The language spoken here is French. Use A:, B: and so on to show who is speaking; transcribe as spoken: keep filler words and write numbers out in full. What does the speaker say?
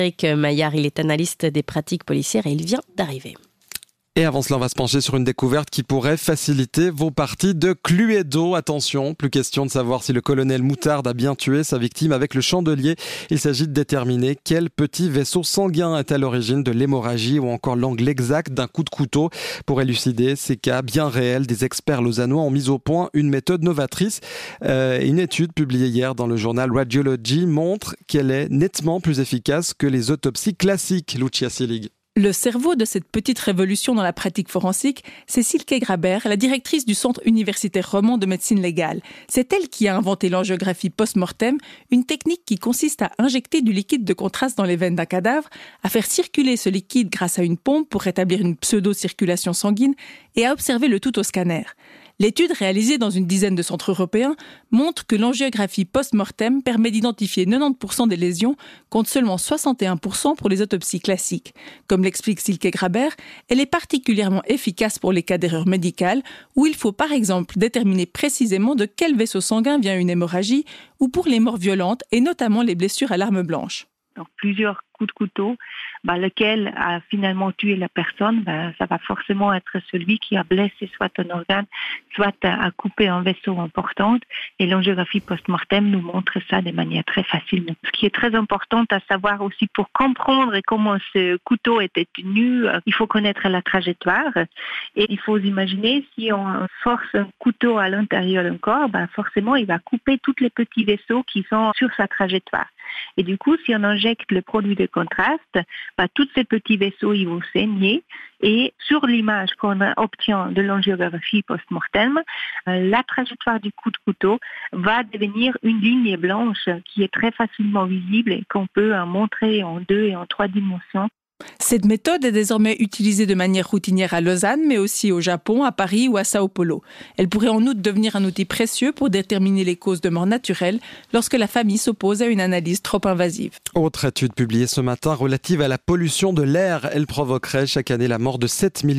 A: Eric Maillard, il est analyste des pratiques policières et il vient d'arriver.
B: Et avant cela, on va se pencher sur une découverte qui pourrait faciliter vos parties de Cluedo. Attention, plus question de savoir si le colonel Moutarde a bien tué sa victime avec le chandelier. Il s'agit de déterminer quel petit vaisseau sanguin est à l'origine de l'hémorragie ou encore l'angle exact d'un coup de couteau. Pour élucider ces cas bien réels, des experts lausannois ont mis au point une méthode novatrice. Euh, une étude publiée hier dans le journal Radiology montre qu'elle est nettement plus efficace que les autopsies classiques. Lucia Selig.
C: Le cerveau de cette petite révolution dans la pratique forensique, c'est Silke Graber, la directrice du Centre universitaire roman de médecine légale. C'est elle qui a inventé l'angiographie post-mortem, une technique qui consiste à injecter du liquide de contraste dans les veines d'un cadavre, à faire circuler ce liquide grâce à une pompe pour rétablir une pseudo-circulation sanguine et à observer le tout au scanner. L'étude réalisée dans une dizaine de centres européens montre que l'angiographie post-mortem permet d'identifier quatre-vingt-dix pour cent des lésions contre seulement soixante et un pour cent pour les autopsies classiques. Comme l'explique Silke Graber, elle est particulièrement efficace pour les cas d'erreur médicale où il faut par exemple déterminer précisément de quel vaisseau sanguin vient une hémorragie ou pour les morts violentes et notamment les blessures à l'arme blanche.
D: Donc plusieurs coups de couteau, bah, lequel a finalement tué la personne, bah, ça va forcément être celui qui a blessé soit un organe, soit a coupé un vaisseau important. Et l'angiographie post-mortem nous montre ça de manière très facile. Ce qui est très important à savoir aussi pour comprendre comment ce couteau était tenu, il faut connaître la trajectoire. Et il faut imaginer si on force un couteau à l'intérieur d'un corps, bah, forcément il va couper tous les petits vaisseaux qui sont sur sa trajectoire. Et du coup, si on injecte le produit de contraste, bah, tous ces petits vaisseaux ils vont saigner. Et sur l'image qu'on obtient de l'angiographie post-mortem, euh, la trajectoire du coup de couteau va devenir une ligne blanche qui est très facilement visible et qu'on peut euh, montrer en deux et en trois dimensions.
C: Cette méthode est désormais utilisée de manière routinière à Lausanne, mais aussi au Japon, à Paris ou à Sao Paulo. Elle pourrait en outre devenir un outil précieux pour déterminer les causes de mort naturelle lorsque la famille s'oppose à une analyse trop invasive.
B: Autre étude publiée ce matin relative à la pollution de l'air. Elle provoquerait chaque année la mort de sept millions